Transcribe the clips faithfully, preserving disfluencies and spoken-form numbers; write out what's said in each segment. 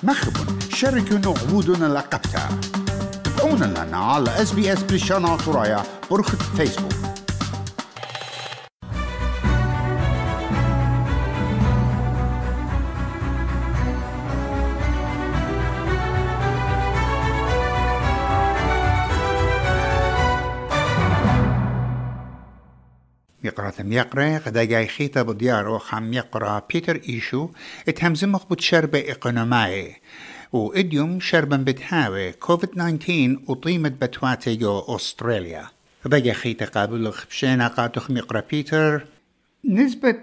مخبون شاركونا عبودنا لقبتها. تابعونا لنا على اس بي اس بريشانا طرايا برخة فيسبوك. يقرأ ثم يقرأ قد جاي خيطة بدياره خم يقرأ بيتر إيشو اتهمزمخ بتشربة إقونومية وإديوم شربا بتهاوي كوفيد تسعة عشر وطيمة بتواتي جو أستراليا. فبقى خيطة قابل خبشينا قاتخ يقرأ بيتر نسبة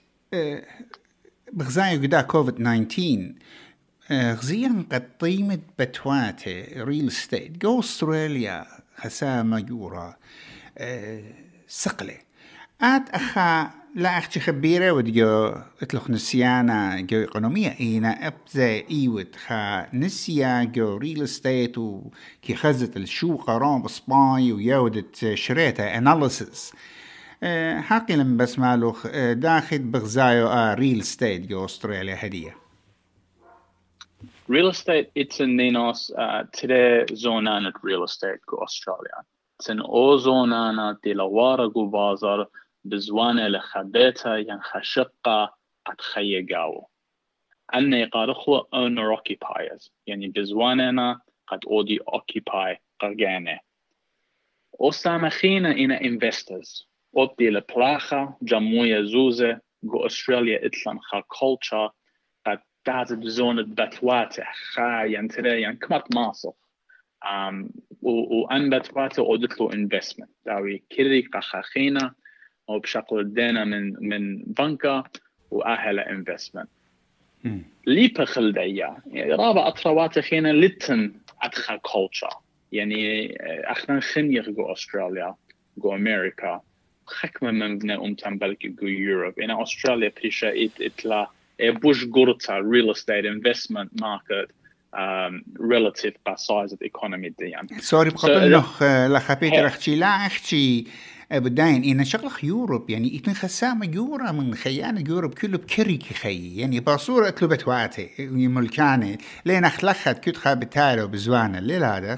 بغزايو قدا كوفيد تسعة عشر غزيان قد طيمة بتواتي ريل ستيت جو أستراليا خسامة جورا سقلة آت أخا لا أختي خبيرة وديو اتلخ نسيانا جو إقونومية إينا أبزا إيوت خا نسيا جو ريل استيت وكي خزت الشو قرام بسباي ويودت شريتا أناليسيس حقي لم بس مالوخ داخل بغزايو آ ريل استيت جو أستراليا هدية Real estate it's in Ninos uh, today zonana real estate go Australia. It's an o zonana dilawara go bazar بزوانه لخبيتها ينخشقة قد خيقاو أني قارخوا owner occupiers يعني بزواننا قد أودي occupy قرقانه وسامخينا إنا investors أبدي لبلاخة جموية زوزة جو أستراليا إتلان خا culture قد تعزب زونة بتواته خا ينتري ينكمت ماسخ um, وأن بتواته أودتلو investment داوي كيري قخاخينا أو بشكل دينا من من بنكة وأهل إنفستمنت. لي بخل ديا يعني رابع أطروات خينا لتن أدخل culture يعني أخنا خنير جو أستراليا جو أمريكا خكمة من بنا أمتن بلكي جو يوروب إن أستراليا بيشا إت إتلا بوش قرطة real estate investment market um, relative by size of the economy ديان. سوري بقطن نخ لخبيت رختي لا أختي بداين إن شغلة يوروب يعني إتن خسامة يورا من خيانة يوروب كله بكري كخي يعني باصورة أتلبت واتي ملكاني لين أخلخت كت خابتارو بزوانة ليل هذا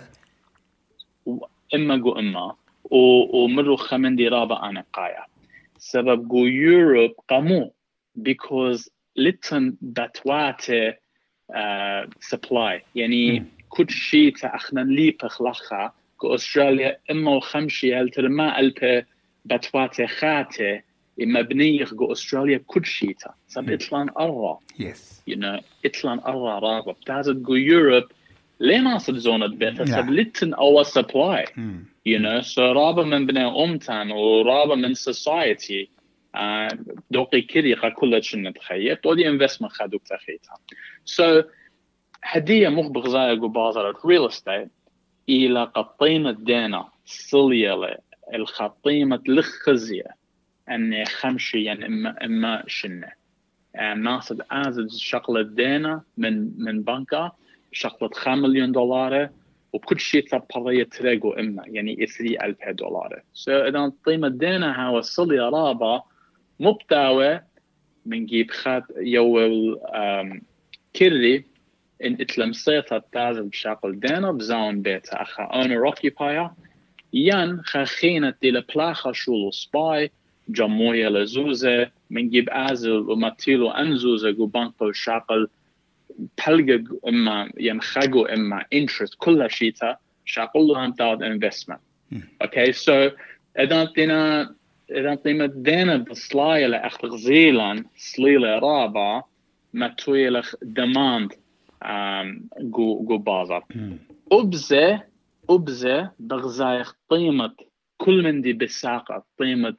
إما جو إما ومرو خمن دي رابع أنا قايا سبب جو يوروب قامو because لتن بتواتي uh, supply يعني كل شيء تأخنا لي بخلخة كأستراليا إما وخمشي هالترما ألبه بتواتي خاتي مبنية جو أستراليا كل شيء تا سب إطلان أرى yes you know إطلان أرى رابع بتاعت جو يوروب ليه ناصل زونة بيتا سب لتن أو supply mm. you know so رابع من بناء أمتان ورابع من society uh, دوقي كريقة كلها شنة تخيط ودي investment خادوك تخيطها so هدية مخبغ زايا جو بازار real estate إلى قطيمة دينا صليلة الخطيمة لخزية أن خمشي يعني إما إما شنة يعني ناصد أزد شغلة دينا من من بنكة شغلة خمسة مليون دولار وكل شيء تبقى تريجو إما يعني إثري ألف دولار. so إذا قطيمة دينا هوا صلية رابع مبتاوة من جيب خات يوال كيري إن إتلمسيتها تازم بشكل دينا بزاون بيتا أخا owner occupier ين خاخينة دي لبلاخة شولو سباي جموية لزوزة من جيب آزل وماتيلو أنزوزة جو بانكو شاقل بلغة إما ينخاقو إما interest كلها شيتا شاقل لهم تاود investment okay so إذا دينا إذا دينا دينا بصلاية لأخذ غزيلا صليلة رابع ما تويلخ demand جو جو بازار أبزة أبزة بغزايخ قيمة كل من دي بالساقة قيمة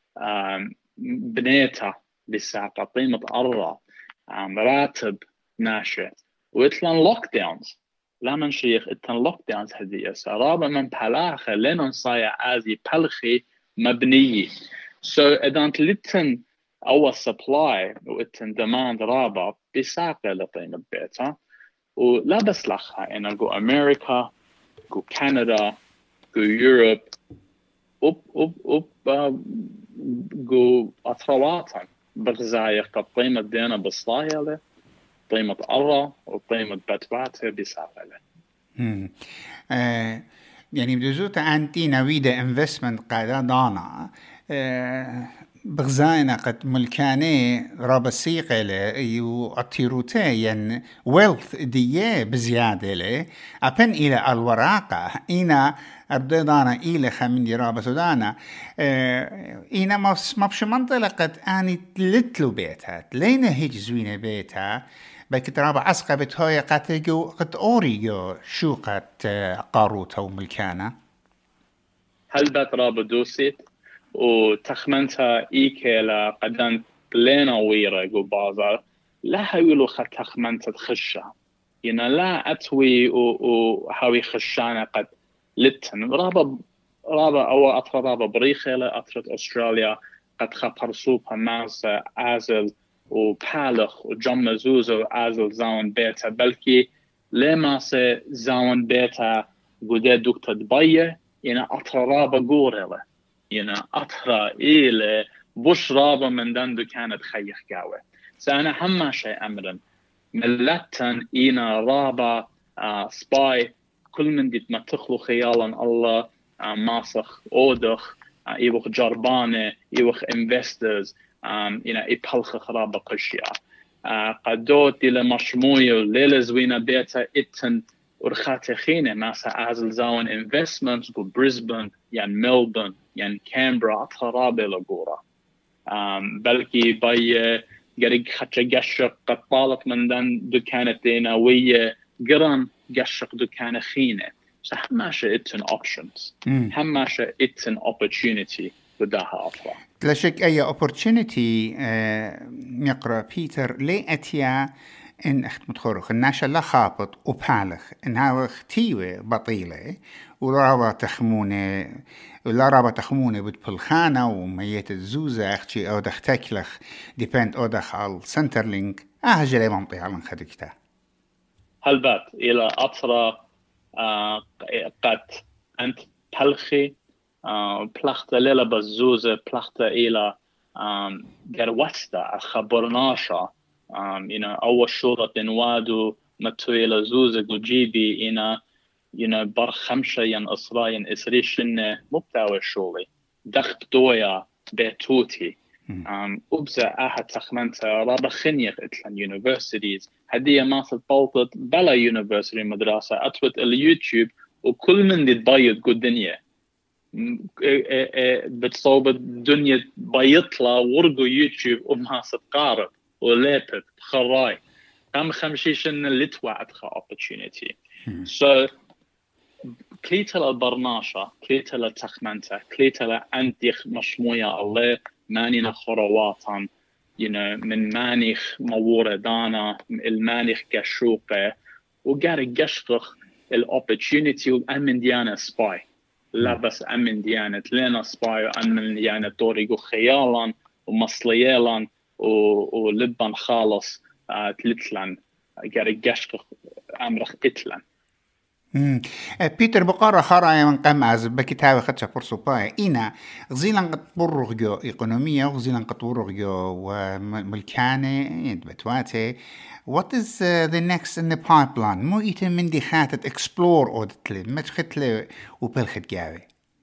بنيتها بالساقة قيمة أرى راتب ناشئ وإتلان لوك داونز لا من شيخ إتلان لوك داونز هدية سرابة من بلاخة لنا صايع آزي بلخي مبنية so إذا أنت لتن أول supply وإتن demand رابع بساقة لقيمة بيتها ولا بس لخها إن جو أمريكا جو كندا جو يوروب أب أب أب جو أطرواتهم بغزايق قيمة دينا بصلايا له طيمة أرى وطيمة بتواتة بسافلة. امم آه يعني بدزوت أنتي نويدة انفستمنت قاعدة دانا آه بغزاينا قد ملكاني رابا سيقة له يو أطيروتي ين ويلث ديه بزيادة له أبن إلى الوراقة إنا أبدا دانا إلى خمين دي رابا سودانا آه إنا ما بش منطلقة أني تلتلو بيتها لينا هيج زوينة بيتها بلكي رابا عسقة بتهاي قاتيجو قد أوريجو شو قد قاروتها وملكانا هل بات رابا دوسيت وتخمنتها إيكيلا قدان لينا ويرا جو بازار لا هيولو خد تخمنت تخشها ينا لا أتوي وهاوي خشانا قد لتن رابا رابا أو أطرى رابا بريخيلا أطرت أستراليا قد خبر سوبا ماسا آزل وبالخ وجمع زوزو آزل زاون بيتا بلكي لما سي زاون بيتا قدي دوكتا دباية ينا أطرى رابا قوريلا ينا أطرى إيلي بوش رابا من دندو كانت خيخ قاوة سأنا هما شيء أمرن ملتن إينا رابا آه سباي كل من ديت ما تخلو خيالا الله آه ماسخ أودخ آه إيوخ جربانة إيوخ إنفسترز آه إينا إبالخ خرابة قشيا آه قدوت إلى مشموية ليلة زوينة بيتا إتن ورخاتي خينة ماسا أزل زاون إنفستمنتس بو بريسبن يعني ملبون يعني كامبرا أطرابة لغورا بلكي باي قريق خاتش قشق قد طالت من دان دكانة دينا ويا قرن قشق دكانة خينة فهماشا اتن options هماشا اتن opportunity بداها أطلع لا شك أي opportunity آه يقرأ بيتر لي أتيا إن أخت متخورخ الناشا لا خابط وبالخ إنها اختيوة بطيلة ورابا تخمونة ولا رابا تخمونة بتبلخانة وميت الزوزة أختي أو دخ تاكلخ ديبند أو دخ على سنترلينك أهجل منطقة على خدكتا هل بات إلى أطرى آه قد أنت بلخي آه بلخت ليلة بزوزة بلخت إلى قروستا خبرناشا Um, you know, أول شورة نوادو متويلة زوزة جوجيبي إنا you know بر خمسة ين إسرائيل إسريشن مبتاوي شولي دخت دويا بيتوتي um, أبزا أحد تخمنتا رابا خنيخ إتلان يونيفرسيتيز هدية ما تبالطت بلا يونيفرسيتي مدرسة أتوت اليوتيوب وكل من دي تبايض قد دنيا بتصوب الدنيا بيطلع ورقو يوتيوب وما ستقارب وليبت خراي قام خمشيشن اللي توعدخا opportunity so كليتلا البرناشا كليتلا تخمنتا كليتلا أنتيخ مشموية الله مانينا خرواتان you know من مانيخ مورة دانا المانيخ كشوقة وقاري قشقخ الopportunity وأمن ديانا سباي لا بس أمن ديانا لنا سباي وأمن ديانا طوريقو خيالا ومصليالا ولبن خالص تلتلن قاري قشق أمرخ إتلن بيتر بقارة خارعي من قمز بكتابة خدشة فرصة باي إنا غزيلا قد برغ جو إقونومية وغزيلا قد برغ جو وملكانة بتواتي what is uh, the next in the pipeline مو إيتا من دي خاتت explore أودتلي ما تختلي وبالخد جاوي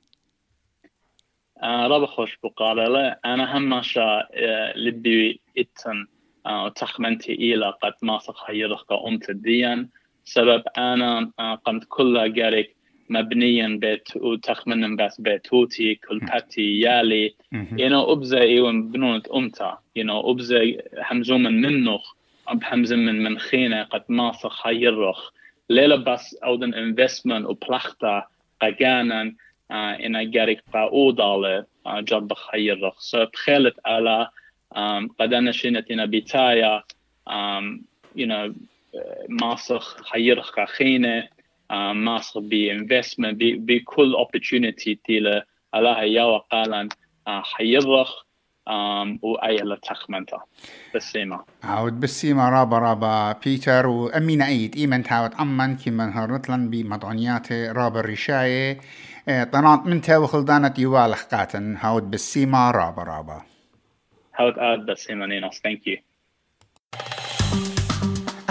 آه رابع خوش بقالة لا أنا هم ماشا آه لبي إتن آه تخمنتي إلى قد ما سخيرك أمت الدين سبب أنا آه قمت كلها قارك مبنيا بيت وتخمن بس بيتوتي كل باتي يالي ينو أبزا إيوان بنونة أمتا ينو أبزا حمزو من منخ أب حمزو من من خينة قد ما سخيرك ليلة بس أودن investment وبلختا قاقانا Uh, in a garik قاودالة uh, جرب خير رخص بخلت على um, قدنا شينتنا بتايا um, you know ماسخ خير خينة uh, ماسخ بي investment بي بكل opportunity تيلا على هيا وقالا uh, خير رخ um, وأي لا تخمنتا بسيمة عود بسيمة رابا رابا بيتر وأمين عيد إيمن تعود أمان كما هرتلن بمضعنيات رابا الرشاية طنات منتا وخلدانة يوالخ قاتن هاود بسيمة رابا رابا هاود آد بسيمة نيناس thank you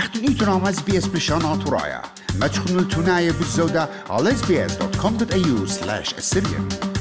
برنامج اس بي اس بلشانات ورايا ما تشخنوا التناية بالزودة على اس بي اس دوت كوم دوت اي يو سلاش السريان.